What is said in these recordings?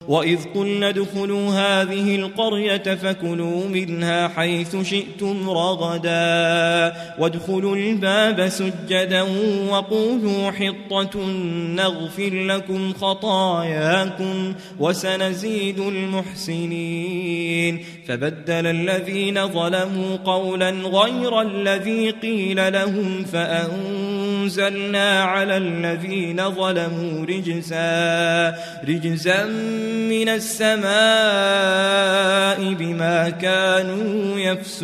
وإذ قلنا ادخلوا هذه القرية فكلوا منها حيث شئتم رغدا وادخلوا الباب سجدا وقولوا حطة نغفر لكم خطاياكم وسنزيد المحسنين فبدل الذين ظلموا قولا غير الذي قيل لهم فأنزلنا على الذين ظلموا رجزا من السماء بما كانوا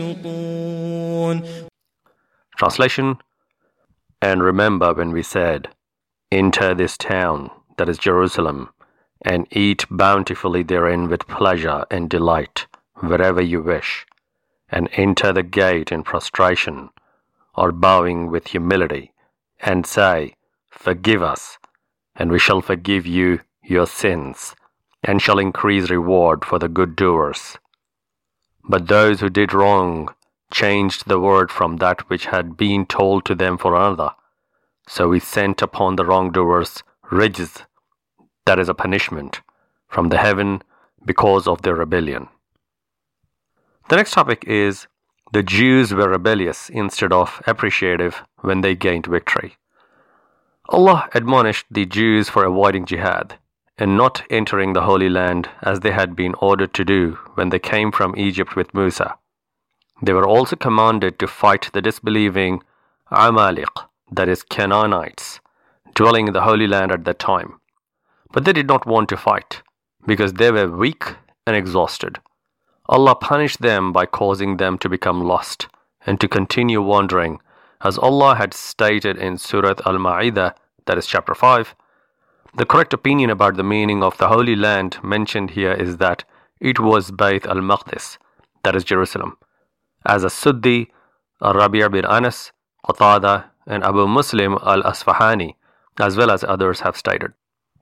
يفسقون. Translation. And remember when we said, enter this town, that is Jerusalem, and eat bountifully therein with pleasure and delight, wherever you wish, and enter the gate in prostration, or bowing with humility, and say, forgive us, and we shall forgive you your sins, and shall increase reward for the good doers. But those who did wrong changed the word from that which had been told to them for another. So we sent upon the wrongdoers rijz, that is a punishment, from the heaven because of their rebellion. The next topic is the Jews were rebellious instead of appreciative when they gained victory. Allah admonished the Jews for avoiding jihad and not entering the Holy Land as they had been ordered to do when they came from Egypt with Musa. They were also commanded to fight the disbelieving Amalek, that is Canaanites, dwelling in the Holy Land at that time. But they did not want to fight because they were weak and exhausted. Allah punished them by causing them to become lost and to continue wandering, as Allah had stated in Surah Al-Ma'idah, that is chapter 5. The correct opinion about the meaning of the Holy Land mentioned here is that it was Bayt al-Maqdis, that is Jerusalem, as As-Suddi, Al-Rabi' bin Anas, Qatada, and Abu Muslim al-Asfahani, as well as others have stated.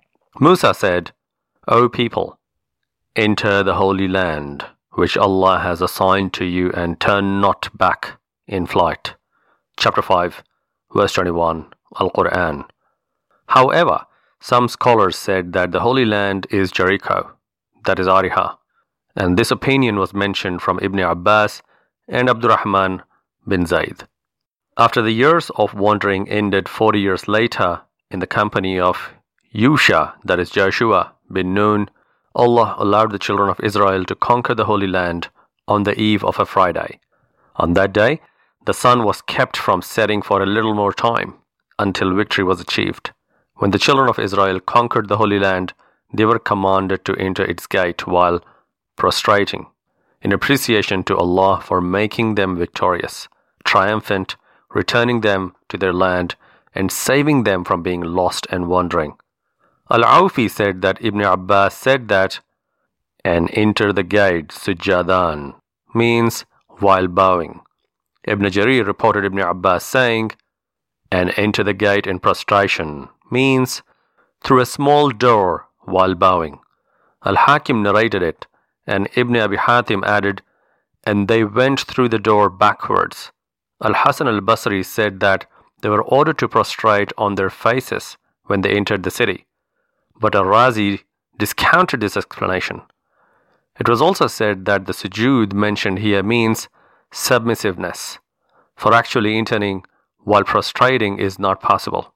Musa said, O people, enter the Holy Land, which Allah has assigned to you, and turn not back in flight. Chapter 5, verse 21, Al-Quran. However, some scholars said that the Holy Land is Jericho, that is Ariha, and this opinion was mentioned from Ibn Abbas and Abdurrahman bin Zayd. After the years of wandering ended 40 years later in the company of Yusha, that is Joshua bin Nun, Allah allowed the children of Israel to conquer the Holy Land on the eve of a Friday. On that day, the sun was kept from setting for a little more time until victory was achieved. When the children of Israel conquered the Holy Land, they were commanded to enter its gate while prostrating, in appreciation to Allah for making them victorious, triumphant, returning them to their land, and saving them from being lost and wandering. Al-Awfi said that Ibn Abbas said that, and enter the gate sujadan, means while bowing. Ibn Jarir reported Ibn Abbas saying, and enter the gate in prostration, means through a small door while bowing. Al-Hakim narrated it, and Ibn Abi Hatim added, and they went through the door backwards. Al-Hasan al-Basri said that they were ordered to prostrate on their faces when they entered the city. But Al-Razi discounted this explanation. It was also said that the sujood mentioned here means submissiveness, for actually entering while prostrating is not possible.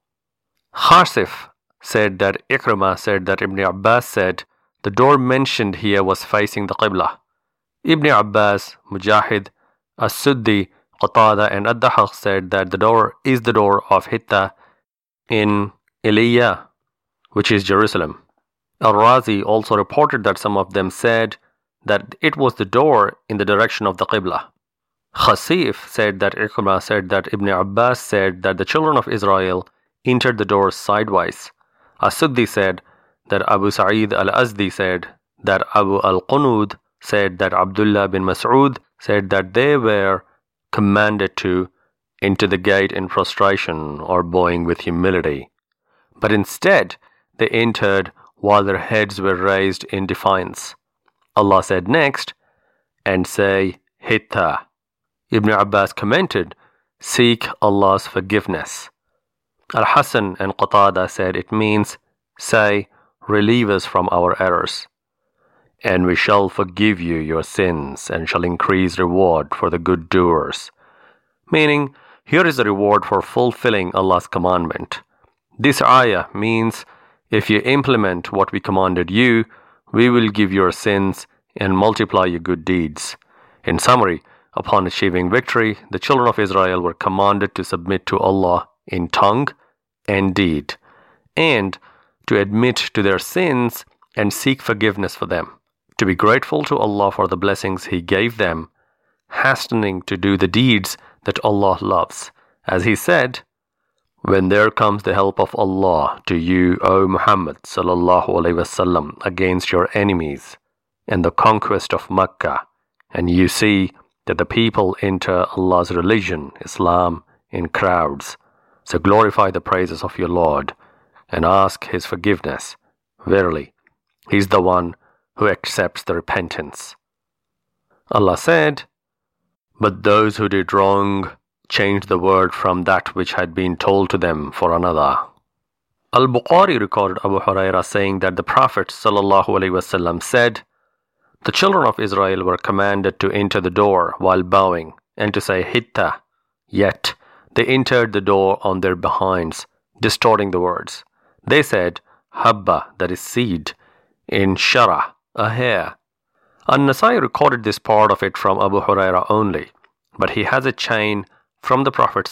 Kharsif said that Ikrimah said that Ibn Abbas said the door mentioned here was facing the Qibla. Ibn Abbas, Mujahid, As-Suddi, Qatada, and Ad-Dahaq said that the door is the door of Hitta in Iliyah, which is Jerusalem. Al-Razi also reported that some of them said that it was the door in the direction of the Qibla. Khasif said that Ikrimah said that Ibn Abbas said that the children of Israel entered the door sideways. As-Suddi said that Abu Sa'id al-Azdi said that Abu al-Qunud said that Abdullah bin Mas'ud said that they were commanded to enter the gate in prostration or bowing with humility. But instead, they entered while their heads were raised in defiance. Allah said next, and say, Hitta. Ibn Abbas commented, seek Allah's forgiveness. Al-Hasan and Qatada said it means, say, relieve us from our errors. and we shall forgive you your sins and shall increase reward for the good doers. Meaning, here is the reward for fulfilling Allah's commandment. This ayah means, if you implement what we commanded you, we will give your sins and multiply your good deeds. In summary, upon achieving victory, the children of Israel were commanded to submit to Allah in tongue and deed, and to admit to their sins and seek forgiveness for them, to be grateful to Allah for the blessings He gave them, hastening to do the deeds that Allah loves. As He said, "When there comes the help of Allah to you, O Muhammad sallallahu alaihi wasallam, against your enemies, and the conquest of Mecca, and you see that the people enter Allah's religion, Islam, in crowds, so glorify the praises of your Lord, and ask His forgiveness. Verily, He is the one who accepts the repentance." Allah said, "But those who did wrong changed the word from that which had been told to them for another." Al-Bukhari recorded Abu Hurairah saying that the Prophet ﷺ said, "The children of Israel were commanded to enter the door while bowing and to say Hitta, yet they entered the door on their behinds, distorting the words. They said Habba, that is seed, in Shara, a hair." An-Nasai recorded this part of it from Abu Hurairah only, but he has a chain from the Prophet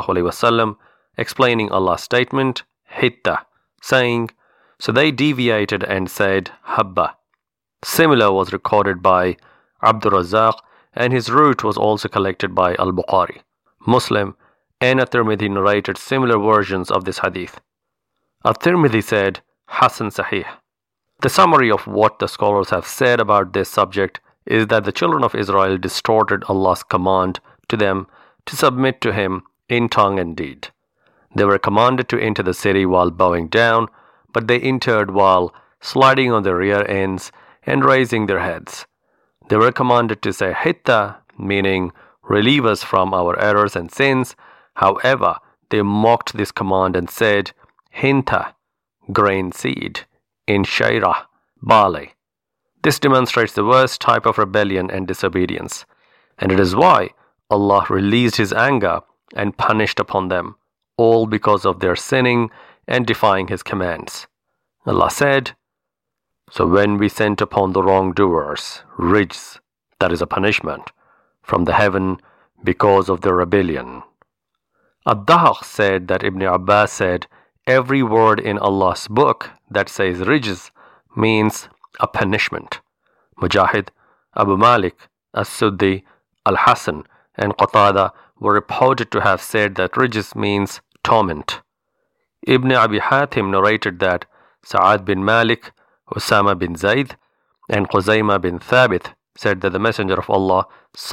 ﷺ explaining Allah's statement, Hitta, saying, "So they deviated and said Habba." Similar was recorded by Abdur Razzaq, and his root was also collected by Al-Bukhari. Muslim and At-Tirmidhi narrated similar versions of this hadith. At-Tirmidhi said, Hasan Sahih. The summary of what the scholars have said about this subject is that the children of Israel distorted Allah's command to them to submit to Him in tongue and deed. They were commanded to enter the city while bowing down, but they entered while sliding on their rear ends and raising their heads. They were commanded to say Hitta, meaning relieve us from our errors and sins. However, they mocked this command and said Hinta, grain seed, in Shaira, barley. This demonstrates the worst type of rebellion and disobedience, and it is why Allah released His anger and punished upon them, all because of their sinning and defying His commands. Allah said, "So when we sent upon the wrongdoers rijz, that is a punishment, from the heaven because of their rebellion." Ad-Dahaq said that Ibn Abbas said, every word in Allah's book that says rijz means a punishment. Mujahid, Abu Malik, As-Suddi, Al-Hasan, and Qatada were reported to have said that rijz means torment. Ibn Abi Hatim narrated that Sa'ad bin Malik, Usama bin Zayd, and Quzaymah bin Thabit said that the Messenger of Allah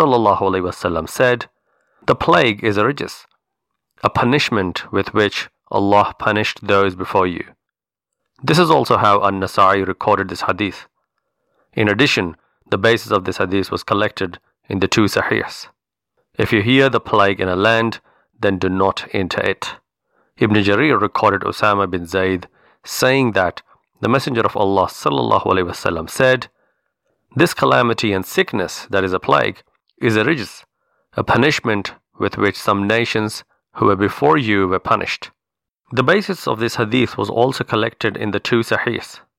ﷺ said, "The plague is a rijz, a punishment with which Allah punished those before you." This is also how An-Nasai recorded this hadith. In addition, the basis of this hadith was collected in the two Sahihs. If you hear the plague in a land, then do not enter it. Ibn Jarir recorded Usama bin Zayd saying that the Messenger of Allah ﷺ said, "This calamity and sickness, that is a plague, is a rijz, a punishment with which some nations who were before you were punished." The basis of this hadith was also collected in the two Sahihs.